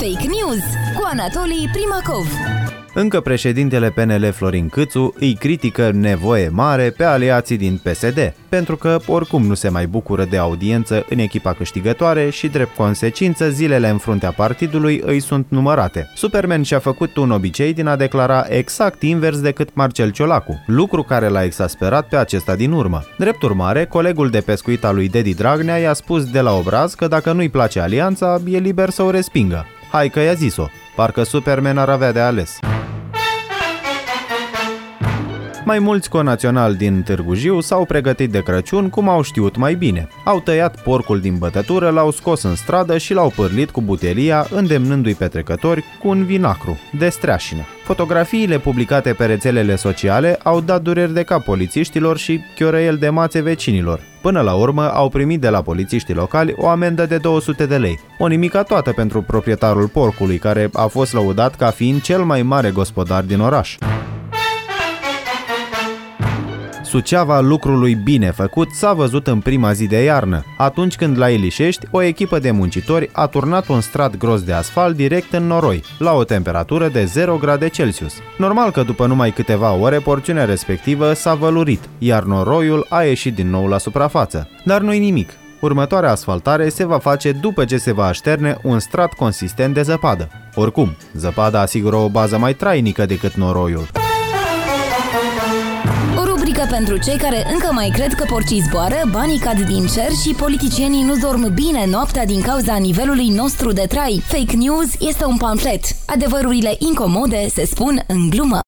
Fake News cu Anatolii Primacov. Încă președintele PNL Florin Câțu îi critică nevoie mare pe aliații din PSD, pentru că oricum nu se mai bucură de audiență în echipa câștigătoare și, drept consecință, zilele în fruntea partidului îi sunt numărate. Superman și-a făcut un obicei din a declara exact invers decât Marcel Ciolacu, lucru care l-a exasperat pe acesta din urmă. Drept urmare, colegul de pescuit al lui Dedi Dragnea i-a spus de la obraz că dacă nu-i place alianța, e liber să o respingă. Hai că i-a zis-o, parcă Superman ar avea de ales. Mai mulți conaționali din Târgu Jiu s-au pregătit de Crăciun cum au știut mai bine. Au tăiat porcul din bătătură, l-au scos în stradă și l-au pârlit cu butelia, îndemnându-i pe trecători cu un vinacru de streașină. Fotografiile publicate pe rețelele sociale au dat dureri de cap polițiștilor și chiorăieli de mațe vecinilor. Până la urmă au primit de la polițiștii locali o amendă de 200 de lei. O nimica toată pentru proprietarul porcului, care a fost lăudat ca fiind cel mai mare gospodar din oraș. Suceava lucrului bine făcut s-a văzut în prima zi de iarnă, atunci când la Elișești o echipă de muncitori a turnat un strat gros de asfalt direct în noroi, la o temperatură de 0 grade Celsius. Normal că după numai câteva ore porțiunea respectivă s-a vălurit, iar noroiul a ieșit din nou la suprafață. Dar nu-i nimic. Următoarea asfaltare se va face după ce se va așterne un strat consistent de zăpadă. Oricum, zăpada asigură o bază mai trainică decât noroiul. Rubrică pentru cei care încă mai cred că porcii zboară, banii cad din cer și politicienii nu dorm bine noaptea din cauza nivelului nostru de trai. Fake News este un pamflet. Adevărurile incomode se spun în glumă.